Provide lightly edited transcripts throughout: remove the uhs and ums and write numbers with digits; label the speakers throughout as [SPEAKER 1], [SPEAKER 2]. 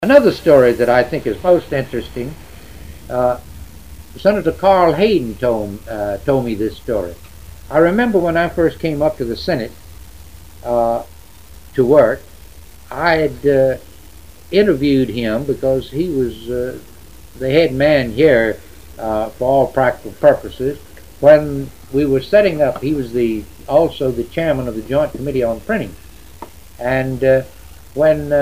[SPEAKER 1] Another story that I think is most interesting, uh, Senator Carl Hayden told me this story. I remember when I first came up to the Senate uh, to work, I had interviewed him because he was the head man here for all practical purposes. When we were setting up, he was also the chairman of the Joint Committee on Printing. And when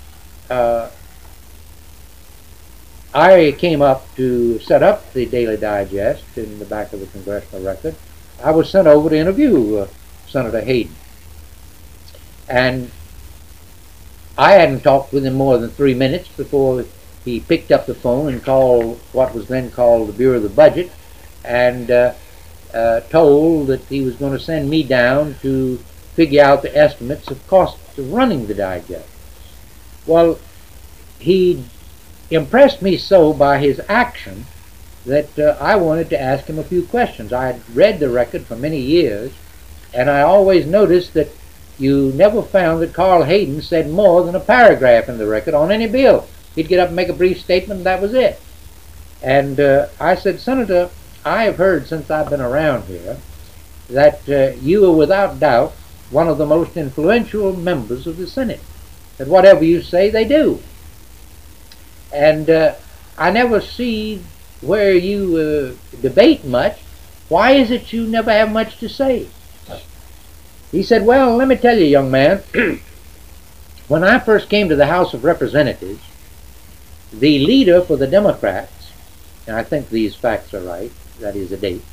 [SPEAKER 1] I came up to set up the Daily Digest in the back of the Congressional Record, I was sent over to interview Senator Hayden. And I hadn't talked with him more than 3 minutes before he picked up the phone and called what was then called the Bureau of the Budget and told that he was going to send me down to figure out the estimates of costs of running the digest. Well, he impressed me so by his action that I wanted to ask him a few questions. I had read the record for many years, and I always noticed that you never found that Carl Hayden said more than a paragraph in the record on any bill. He'd get up and make a brief statement, and that was it. And I said, Senator, I have heard since I've been around here that you are without doubt one of the most influential members of the Senate, that whatever you say, they do. And I never see where you debate much. Why is it you never have much to say? He said, well, let me tell you, young man, when I first came to the House of Representatives, the leader for the Democrats, and I think these facts are right, that is a date,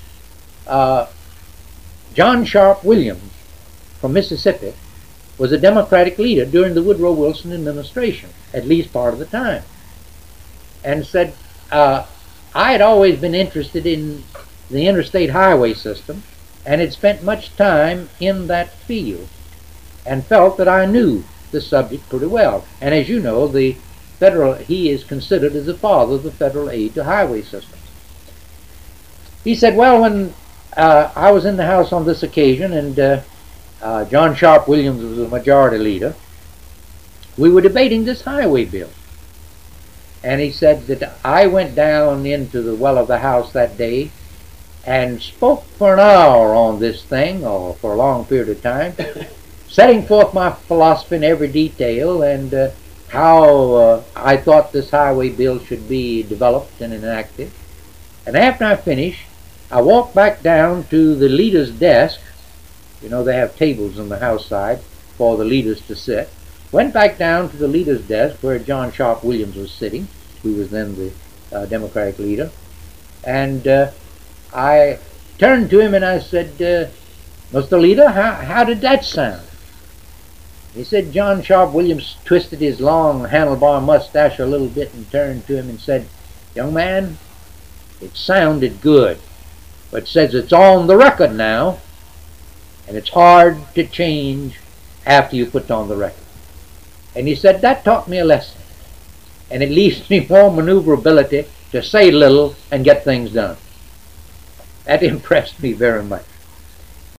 [SPEAKER 1] John Sharp Williams from Mississippi was a Democratic leader during the Woodrow Wilson administration, at least part of the time, and said, I had always been interested in the interstate highway system and had spent much time in that field and felt that I knew the subject pretty well. And as you know, he is considered as the father of the federal aid to highway systems. He said, well, when I was in the House on this occasion and John Sharp Williams was the majority leader, we were debating this highway bill. And he said that I went down into the well of the House that day and spoke for an hour on this thing, or for a long period of time, setting forth my philosophy in every detail and how I thought this highway bill should be developed and enacted. And after I finished, I walked back down to the leader's desk. You know, they have tables on the House side for the leaders to sit. Went back down to the leader's desk where John Sharp Williams was sitting, who was then the Democratic leader. And I turned to him and I said, Mr. Leader, how did that sound? He said, John Sharp Williams twisted his long handlebar mustache a little bit and turned to him and said, young man, it sounded good, but says it's on the record now, and it's hard to change after you put it on the record. And he said, that taught me a lesson, and it leaves me more maneuverability to say little and get things done. That impressed me very much.